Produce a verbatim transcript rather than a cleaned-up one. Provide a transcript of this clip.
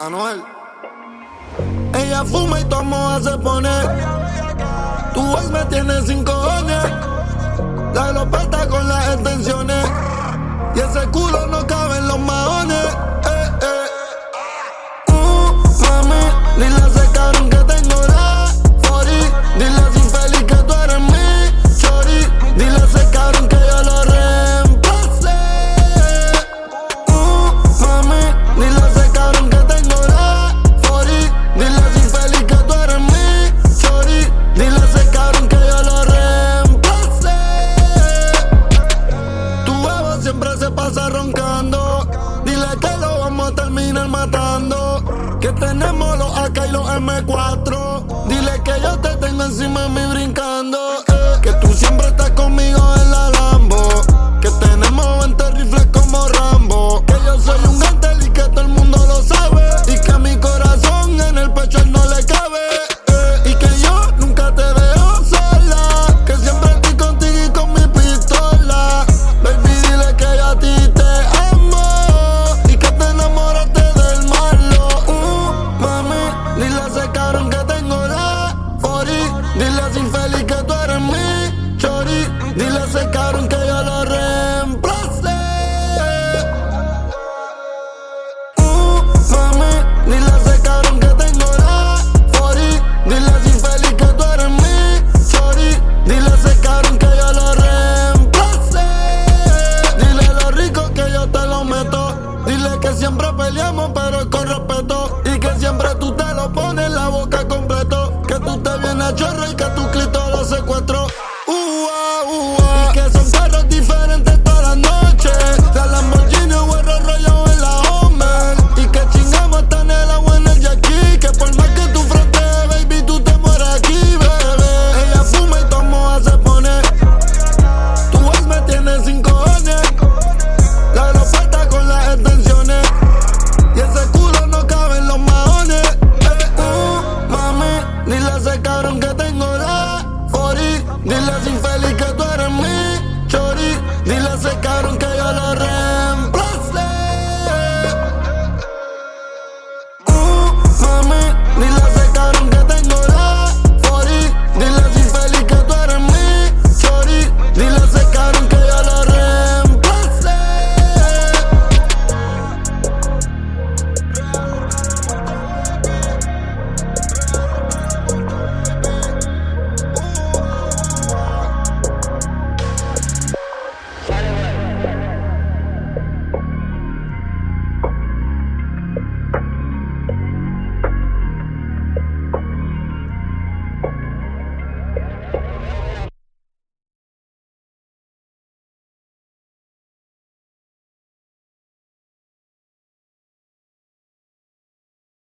Anuel. Ella fuma y toma se pone. Tu ex me tiene sin cojones. La glopeta con las extensiones. Y ese culo no cabe en los maones. Eh, eh. Uh, mami, dile a ese cabrón que tengo la cuarenta. Dile a ese infeliz que tú eres mi chori. Dile a ese cabrón que yo lo reemplace. Uh, mami, dile a ese cabrón que tengo la cuarenta. Dile a ese infeliz que tú eres mi chori. Dile a ese cabrón que yo lo reemplace. Tu huevo siempre se pasa roncando. Dile que lo vamos a terminar matando. Que tenemos los A K y los M cuatro. Dile que yo te tengo encima de mí brincando. eh. Que tú siempre estás conmigo en la Lambo. Que tenemos veinte rifles como Rambo. Que yo soy un gantel y que todo el mundo lo sabe. Y que mi corazón en el pecho él no le cabe. eh. Y que yo nunca te dejo sola. Que siempre estoy contigo y con mi pistola. Baby, dile que yo a ti te amo. Y que te enamoraste del malo. Uh, mami, dile a ese cabrón que tengo la cuarenta. Dile a ese infeliz que tú eres mi chori. Dile a ese cabrón que yo lo reemplace. Uh, mami, dile a ese cabrón que tengo la cuarenta. Dile a ese infeliz que tú eres mi chori. Dile a ese cabrón que yo lo reemplace. Dile lo rico que yo te lo meto. Dile que siempre peleamos pero es con respeto. Y que siempre tú te lo pones en la boca completo. Que tú te vienes a chorro y que tu clito lo secuestro. Ua, ua. Y que son carros diferentes todas las noches. La Lamborghini o el Rolls Royce o en la Homer. Y que chingamos hasta en el agua en el yaqui. Que por más que tú frontees, baby, tú te mueres aquí, bebé. Ella fuma y toma se pone. Tu ex me tiene sin cojones. La glopeta con las extensiones. Y ese culo no cabe en los maones. Eh, uh, mami, dile a ese cabrón que tengo la cuarenta. Dile a ese infeliz que tú eres mi chori. Dile a ese cabrón que yo lo reemplace. Uh, mami, dile a ese cabrón que tengo la cuarenta. Dile a ese infeliz que tú eres mi chori. Dile a ese cabrón que yo lo reemplace.